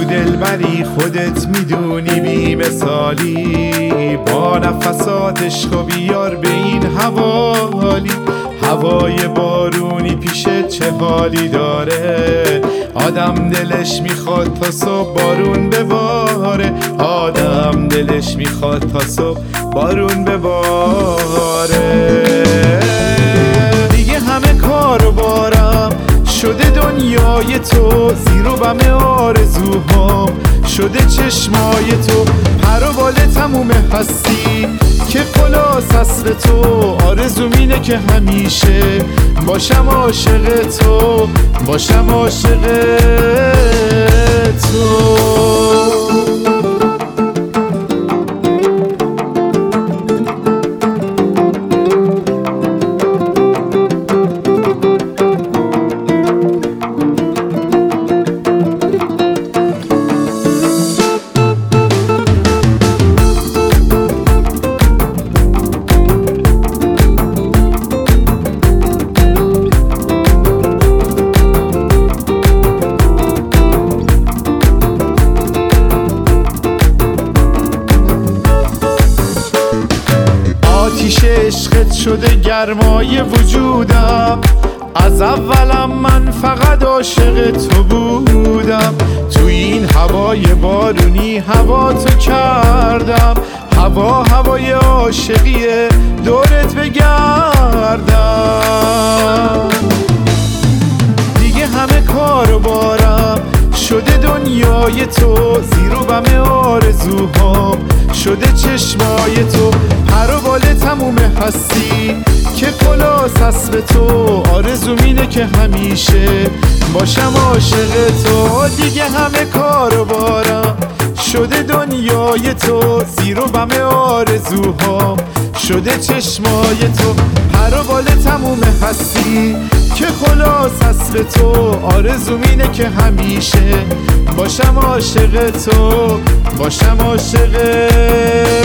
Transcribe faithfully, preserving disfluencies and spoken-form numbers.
دلبری خودت میدونی بی مثالی، با نفسات عشق و بیار به این حوالی. هوای بارونی پیشت چه حالی داره، آدم دلش میخواد تا صبح بارون بباره، آدم دلش میخواد تا صبح بارون بباره. دیگه همه کارو بارم شده دنیای تو، زیر و بم آرزوهام شده چشمای تو. پر و بال تموم هستی که خلاص اصل تو، آرزوم اینه که همیشه باشم عاشق تو، باشم عاشق تو. آتیش عشقت شده گرمای وجودم، از اولم من فقط عاشق تو بودم. تو این هوای بارونی هوا تو کردم، هوا هوای عاشقیه دورت بگردم. دیگه همه کارو بارم شده دنیای تو، زیر و بم آرزوهام شده چشمای تو. پر و بال تموم هستی که خلاص اصل تو، آرزوم اینه که همیشه باشم عاشق تو. دیگه همه کارو بارم شده دنیای تو، زیر و بم آرزوهام شده چشمای تو. پر و بال تموم هستی که خلاص اصل تو، آرزوم اینه که همیشه باشم عاشق تو، باشم عاشق